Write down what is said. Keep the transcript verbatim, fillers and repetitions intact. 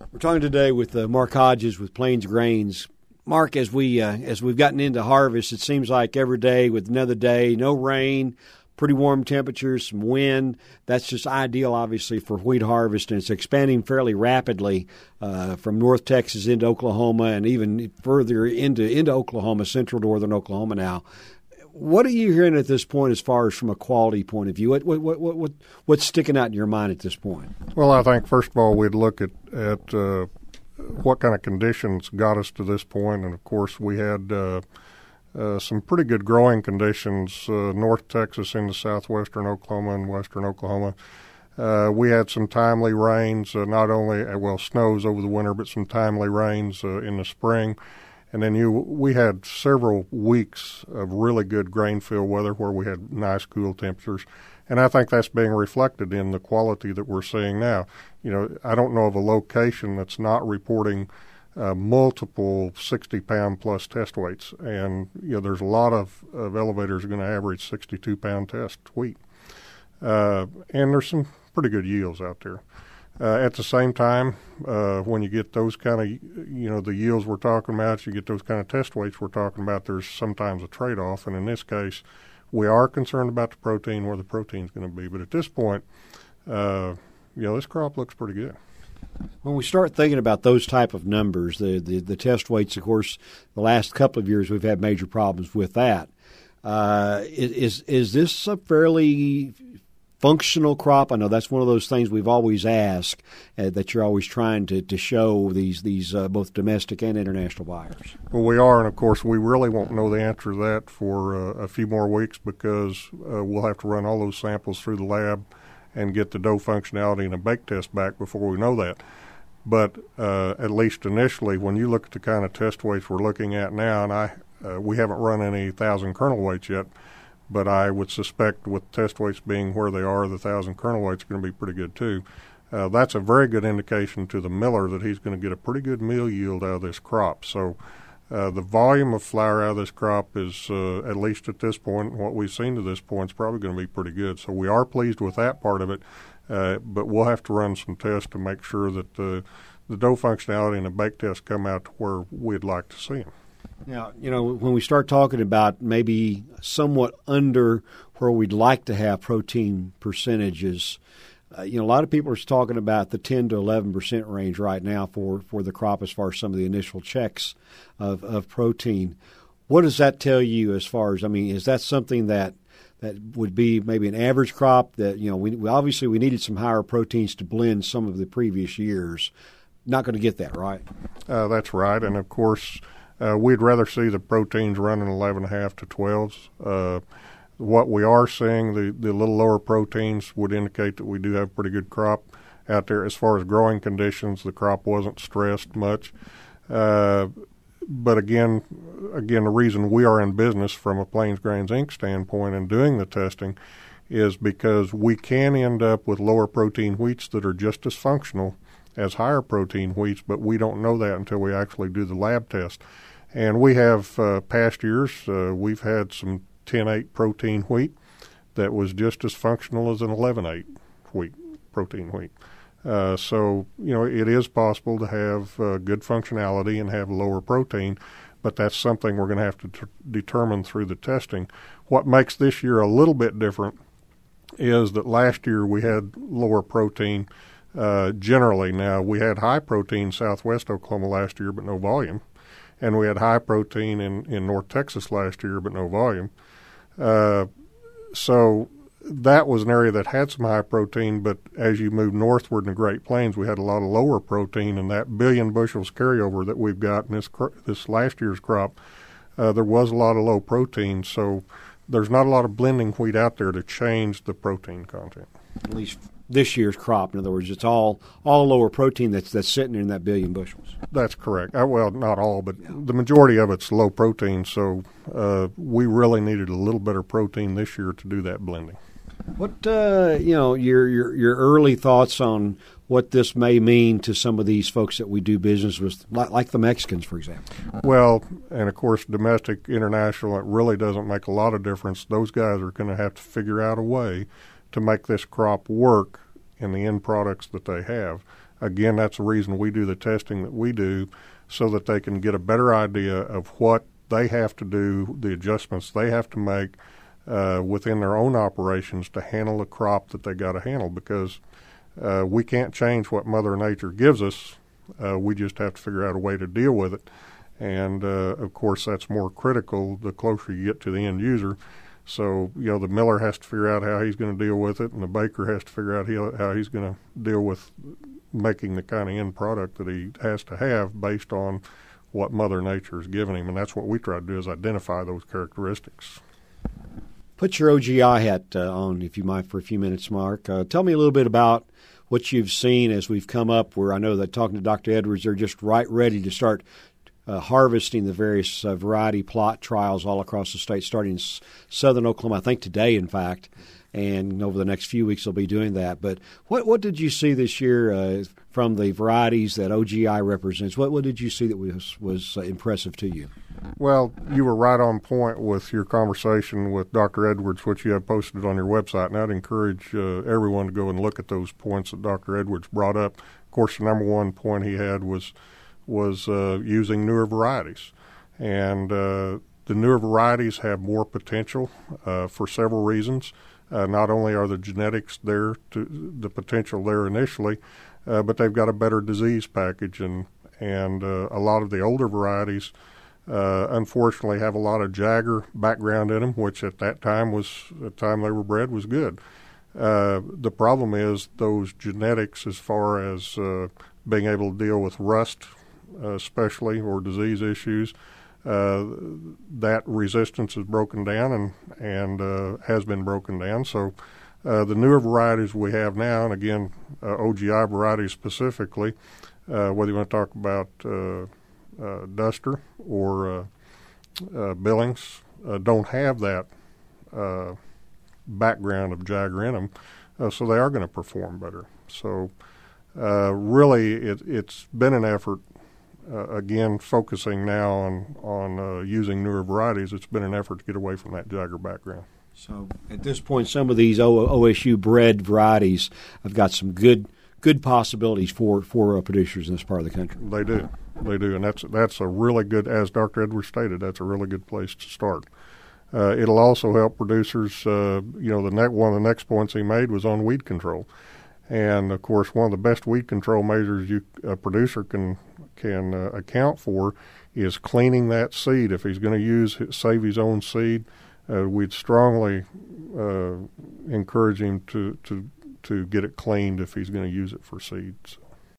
We're talking today with uh, Mark Hodges with Plains Grains. Mark, as we uh, as we've gotten into harvest, it seems like every day with another day, no rain, pretty warm temperatures, some wind. That's just ideal, obviously, for wheat harvest, and it's expanding fairly rapidly uh, from North Texas into Oklahoma and even further into into Oklahoma, central northern Oklahoma now. What are you hearing at this point as far as from a quality point of view? What what what, what what's sticking out in your mind at this point? Well, I think first of all we'd look at at uh, what kind of conditions got us to this point, and of course we had uh, uh, some pretty good growing conditions, uh, North Texas into southwestern Oklahoma and western Oklahoma. Uh, we had some timely rains, uh, not only uh, well snows over the winter, but some timely rains uh, in the spring. And then you, we had several weeks of really good grain field weather where we had nice cool temperatures. And I think that's being reflected in the quality that we're seeing now. You know, I don't know of a location that's not reporting uh, multiple sixty-pound plus test weights. And, you know, there's a lot of, of elevators going to average sixty-two pound test wheat. Uh, and there's some pretty good yields out there. Uh, at the same time, uh, when you get those kind of, you know, the yields we're talking about, you get those kind of test weights we're talking about, there's sometimes a trade-off. And in this case, we are concerned about the protein, where the protein's going to be. But at this point, uh, you know, this crop looks pretty good. When we start thinking about those type of numbers, the, the, the test weights, of course, the last couple of years we've had major problems with that. Uh, is, is this a fairly functional crop? I know that's one of those things we've always asked, uh, that you're always trying to, to show these these uh, both domestic and international buyers. Well, we are, and of course we really won't know the answer to that for uh, a few more weeks, because uh, we'll have to run all those samples through the lab and get the dough functionality and a bake test back before we know that. But uh, at least initially, when you look at the kind of test weights we're looking at now, and I uh, we haven't run any thousand kernel weights yet, but I would suspect with test weights being where they are, the one thousand kernel weights are going to be pretty good too. Uh, that's a very good indication to the miller that he's going to get a pretty good meal yield out of this crop. So uh, the volume of flour out of this crop is, uh, at least at this point, what we've seen to this point, is probably going to be pretty good. So we are pleased with that part of it, uh, but we'll have to run some tests to make sure that the, the dough functionality and the bake test come out to where we'd like to see them. Now, you know, when we start talking about maybe somewhat under where we'd like to have protein percentages, uh, you know, a lot of people are talking about the ten to eleven percent range right now for, for the crop as far as some of the initial checks of, of protein. What does that tell you as far as, I mean, is that something that that would be maybe an average crop that, you know, we, we obviously we needed some higher proteins to blend some of the previous years. Not going to get that, right? Uh, that's right. And, of course, Uh, we'd rather see the proteins running eleven and a half to twelves. Uh, what we are seeing, the, the little lower proteins would indicate that we do have a pretty good crop out there. As far as growing conditions, the crop wasn't stressed much. Uh, but again, again, the reason we are in business from a Plains Grains Incorporated standpoint and doing the testing is because we can end up with lower protein wheats that are just as functional as higher protein wheats, but we don't know that until we actually do the lab test. And we have uh, past years, uh, we've had some ten eight protein wheat that was just as functional as an eleven eight wheat, protein wheat. Uh, so, you know, it is possible to have uh, good functionality and have lower protein, but that's something we're going to have to t- determine through the testing. What makes this year a little bit different is that last year we had lower protein uh, generally. Now, we had high protein southwest Oklahoma last year, but no volume. And we had high protein in, in North Texas last year, but no volume. Uh, so that was an area that had some high protein, but as you move northward in the Great Plains, we had a lot of lower protein, and that billion bushels carryover that we've got in this this last year's crop, uh, there was a lot of low protein. So there's not a lot of blending wheat out there to change the protein content. At least this year's crop. In other words, it's all all lower protein that's that's sitting in that billion bushels. That's correct. Uh, well, not all, but yeah. The majority of it's low protein, so uh, we really needed a little better protein this year to do that blending. What, uh, you know, your, your your early thoughts on what this may mean to some of these folks that we do business with, like, like the Mexicans, for example? Well, and of course, domestic, international, it really doesn't make a lot of difference. Those guys are going to have to figure out a way to make this crop work in the end products that they have. again, that's the reason we do the testing that we do, so that they can get a better idea of what they have to do, the adjustments they have to make uh, within their own operations to handle the crop that they got to handle, because uh, we can't change what Mother Nature gives us. Uh, we just have to figure out a way to deal with it. And, uh, of course, that's more critical the closer you get to the end user. So, you know, the miller has to figure out how he's going to deal with it, and the baker has to figure out he, how he's going to deal with making the kind of end product that he has to have based on what Mother Nature has given him. And that's what we try to do, is identify those characteristics. Put your O G I hat uh, on, if you might, for a few minutes, Mark. Uh, tell me a little bit about what you've seen as we've come up, where I know that talking to Doctor Edwards, they're just right ready to start Uh, harvesting the various uh, variety plot trials all across the state, starting in s- southern Oklahoma, I think today, in fact, and over the next few weeks they'll be doing that. But what what did you see this year uh, from the varieties that O G I represents? What what did you see that was, was uh, impressive to you? Well, you were right on point with your conversation with Doctor Edwards, which you have posted on your website, and I'd encourage uh, everyone to go and look at those points that Doctor Edwards brought up. Of course, the number one point he had was was uh, using newer varieties. And uh, the newer varieties have more potential uh, for several reasons. Uh, not only are the genetics there, to, the potential there initially, uh, but they've got a better disease package. And, and uh, a lot of the older varieties, uh, unfortunately, have a lot of Jagger background in them, which at that time was, the time they were bred, was good. Uh, the problem is those genetics, as far as uh, being able to deal with rust, Uh, especially, or disease issues, uh, that resistance is broken down and and uh, has been broken down. So uh, the newer varieties we have now, and again, uh, O G I varieties specifically, uh, whether you want to talk about uh, uh, Duster or uh, uh, Billings, uh, don't have that uh, background of Jagger in them, uh, so they are going to perform better. So uh, really, it, it's been an effort. Uh, again, focusing now on on uh, using newer varieties, it's been an effort to get away from that Jagger background. So at this point, some of these o- OSU bred varieties have got some good good possibilities for for uh, producers in this part of the country. They do, they do, and that's that's a really good, as Doctor Edwards stated, that's a really good place to start. Uh, it'll also help producers. Uh, you know, the ne- one of the next points he made was on weed control, and of course, one of the best weed control measures you a producer can can uh, account for is cleaning that seed. If he's going to use save his own seed, uh, we'd strongly uh, encourage him to, to to get it cleaned if he's going to use it for seeds.